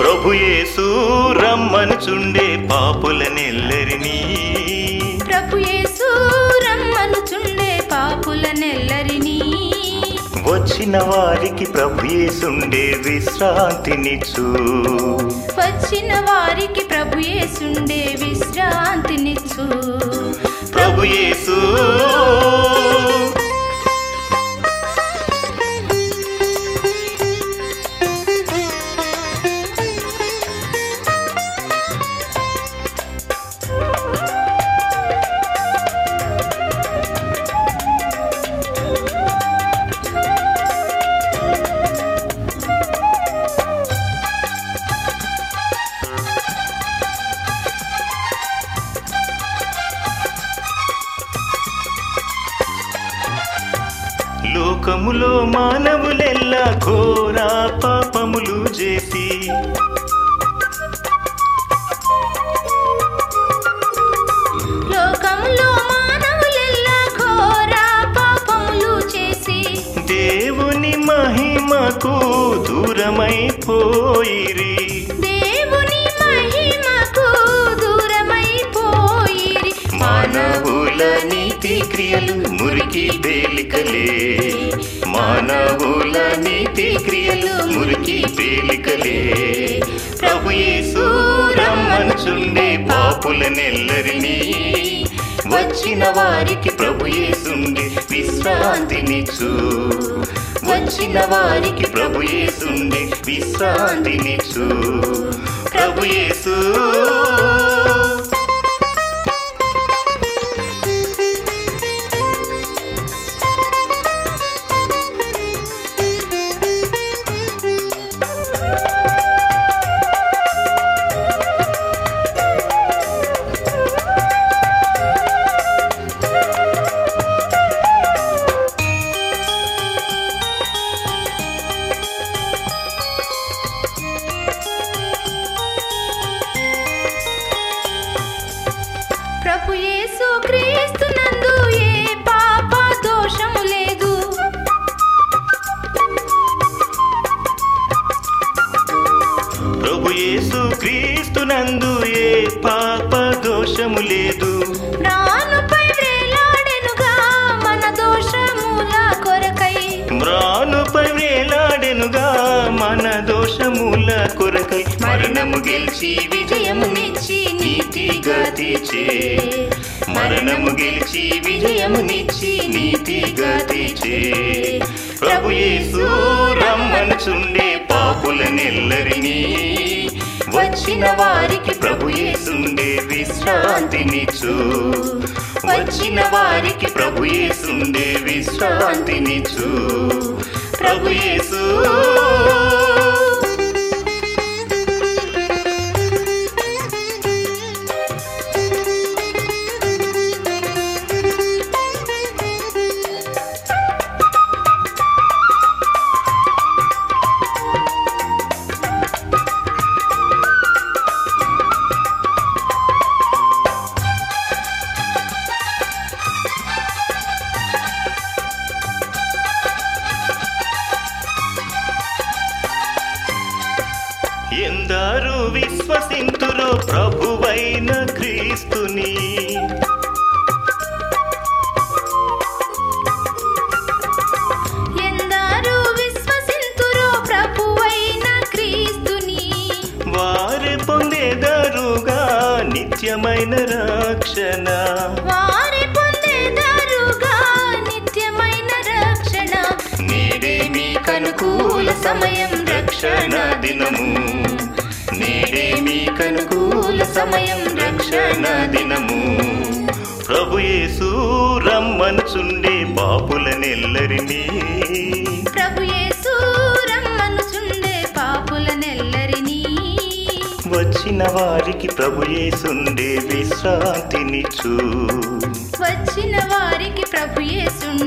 ప్రభు యేసు రమ్మనుచుండే పాపులనెల్లరినీ ప్రభు యేసు రమ్మనుచుండే పాపులనెల్లరినీ వచ్చిన వారికి ప్రభు యేసుండే విశ్రాంతినిచ్చు వచ్చిన వారికి ప్రభు యేసుండే విశ్రాంతినిచ్చు ప్రభు యేసు లోకములో మానవులెల్లా ఘోర పాపములు చేసి లోకములో మానవులెల్లా ఘోర పాపములు చేసి దేవుని మహిమకు దూరమైపోయిరి దేవుని మహిమకు దూరమైపోయిరి మానవుల నీతి క్రియలు మురికి పేలికలే మానవుల నీతి క్రియలు మురికి పేలికలే ప్రభు యేసు రమ్మనుచుండే పాపులనెల్లరినీ వచ్చిన వారికి ప్రభు యేసుండే విశ్రాంతినిచ్చు వచ్చిన వారికి ప్రభు యేసుండే విశ్రాంతినిచ్చు ప్రభు యేసు ప్రభు యేసు క్రీస్తునందు ఏ పాప దోషము లేదు ప్రభు యేసు క్రీస్తునందు ఏ పాప దోషము లేదు మ్రానుపై వేలాడెనుగా మన దోషముల కొరకై మ్రానుపై వేలాడెనుగా మన దోషముల కొరకై మరణము గెలిచి విజయమునిచ్చి నీతిగా తీర్చే మరణము గెలిచి విజయమునిచ్చి నీతిగా తీర్చే ప్రభు యేసు రమ్మనుచుండే పాపులనెల్లరినీ వచ్చిన వారికి ప్రభు యేసుండే విశ్రాంతినిచ్చు వచ్చిన వారికి ప్రభు యేసుండే విశ్రాంతినిచ్చు ప్రభు యేసు ఎందరూ విశ్వసింతురో ప్రభువైన క్రీస్తుని ఎందరూ విశ్వసింతురో ప్రభువైన క్రీస్తుని వారే పొందేదరుగా నిత్యమైన రక్షణ వారి పొందేదరుగా నిత్యమైన రక్షణ నేడే మీకనుకూల సమయం రక్షణ దినము నేడే మీకనుకూల సమయం రక్షణ దినము ప్రభు యేసు రమ్మనుచుండే పాపులనెల్లరినీ ప్రభు యేసు రమ్మనుచుండే పాపులనెల్లరినీ వచ్చిన వారికి ప్రభు యేసుండే విశ్రాంతినిచ్చు వచ్చిన వారికి ప్రభు యేసుండే